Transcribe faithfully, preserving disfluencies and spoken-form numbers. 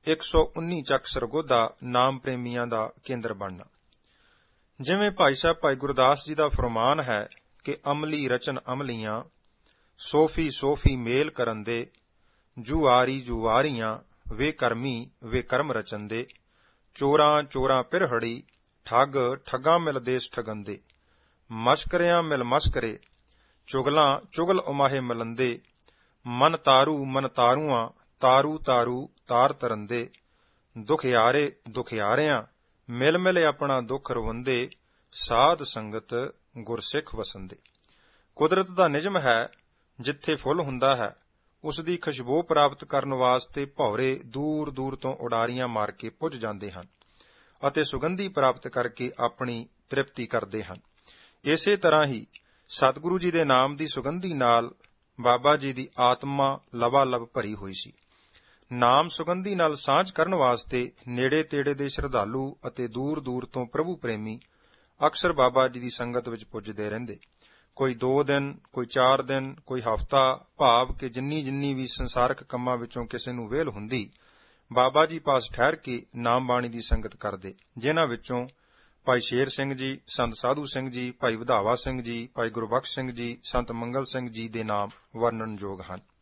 ਇੱਕ ਸੌ ਉੱਨੀ ਚੱਕ ਸਰਗੋਧਾ ਨਾਮ ਪ੍ਰੇਮੀਆਂ ਦਾ ਕੇਂਦਰ ਬਣਨਾ। ਜਿਵੇਂ ਭਾਈ ਸਾਹਿਬ ਭਾਈ ਗੁਰਦਾਸ ਜੀ ਦਾ ਫਰਮਾਨ ਹੈ ਕਿ ਅਮਲੀ ਰਚਨ ਅਮਲੀਆਂ, ਸੋਫੀ ਸੋਫੀ ਮੇਲ ਕਰਨ ਦੇ, ਜੁਆਰੀ ਜੁਆਰੀਆਂ, ਵੇ ਕਰਮੀ ਵੇ ਕਰਮ ਰਚਨ ਦੇ, ਚੋਰਾਂ ਚੋਰਾਂ ਪਿਰਹੜੀ, ਠੱਗ ਠੱਗਾਂ ਮਿਲ ਦੇਸ ਠਗੰਦੇ, ਮਸ਼ਕਰਿਆਂ ਮਿਲ ਮਸ਼ਕਰੇ, ਚੁਗਲਾਂ ਚੁਗਲ ਉਮਾਹੇ ਮਲੰਦੇ, ਮਨ ਤਾਰੂ ਮਨ ਤਾਰੂਆਂ, ਤਾਰੂ ਤਾਰੂ ਤਾਰ ਤਰੰਦੇ, ਦੁਖਿਆਰੇ ਦੁਖਿਆਰਿਆਂ, ਮਿਲ ਮਿਲ ਆਪਣਾ ਦੁੱਖ ਰਵੰਦੇ, ਸਾਧ ਸੰਗਤ ਗੁਰਸਿੱਖ ਵਸੰਦੇ। ਕੁਦਰਤ ਦਾ ਨਿਯਮ ਹੈ, ਜਿੱਥੇ ਫੁੱਲ ਹੁੰਦਾ ਹੈ ਉਸ ਦੀ ਖੁਸ਼ਬੂ ਪ੍ਰਾਪਤ ਕਰਨ ਵਾਸਤੇ ਭੌਰੇ ਦੂਰ ਦੂਰ ਤੋਂ ਉਡਾਰੀਆਂ ਮਾਰ ਕੇ ਪੁੱਜ ਜਾਂਦੇ ਹਨ ਅਤੇ ਸੁਗੰਧੀ ਪ੍ਰਾਪਤ ਕਰਕੇ ਆਪਣੀ ਤ੍ਰਿਪਤੀ ਕਰਦੇ ਹਨ। ਇਸੇ ਤਰ੍ਹਾਂ ਹੀ ਸਤਿਗੁਰੂ ਜੀ ਦੇ ਨਾਮ ਦੀ ਸੁਗੰਧੀ ਨਾਲ ਬਾਬਾ ਜੀ ਦੀ ਆਤਮਾ ਲਬਾਲਬ ਭਰੀ ਹੋਈ ਸੀ। ਨਾਮ ਸੁਗੰਧੀ ਨਾਲ ਸਾਂਝ ਕਰਨ ਵਾਸਤੇ ਨੇੜੇ ਤੇੜੇ ਦੇ ਸ਼ਰਧਾਲੂ ਅਤੇ ਦੂਰ ਦੂਰ ਤੋਂ ਪ੍ਰਭੂ ਪ੍ਰੇਮੀ ਅਕਸਰ ਬਾਬਾ ਜੀ ਦੀ ਸੰਗਤ ਵਿੱਚ ਪੁੱਜਦੇ ਰਹਿੰਦੇ। ਕੋਈ ਦੋ ਦਿਨ, ਕੋਈ ਚਾਰ ਦਿਨ, ਕੋਈ ਹਫ਼ਤਾ, ਭਾਵ ਕਿ ਜਿੰਨੀ ਜਿੰਨੀ ਵੀ ਸੰਸਾਰਕ ਕੰਮਾਂ ਵਿੱਚੋਂ ਕਿਸੇ ਨੂੰ ਵਿਹਲ ਹੁੰਦੀ, ਬਾਬਾ ਜੀ ਪਾਸ ਠਹਿਰ ਕੇ ਨਾਮ ਬਾਣੀ ਦੀ ਸੰਗਤ ਕਰਦੇ, ਜਿਨ੍ਹਾਂ ਵਿੱਚੋਂ ਭਾਈ ਸ਼ੇਰ ਸਿੰਘ ਜੀ, ਸੰਤ ਸਾਧੂ ਸਿੰਘ ਜੀ, ਭਾਈ ਵਧਾਵਾ ਸਿੰਘ ਜੀ, ਭਾਈ ਗੁਰਬਖਸ਼ ਸਿੰਘ ਜੀ, ਸੰਤ ਮੰਗਲ ਸਿੰਘ ਜੀ ਦੇ ਨਾਮ ਵਰਣਨਯੋਗ ਹਨ।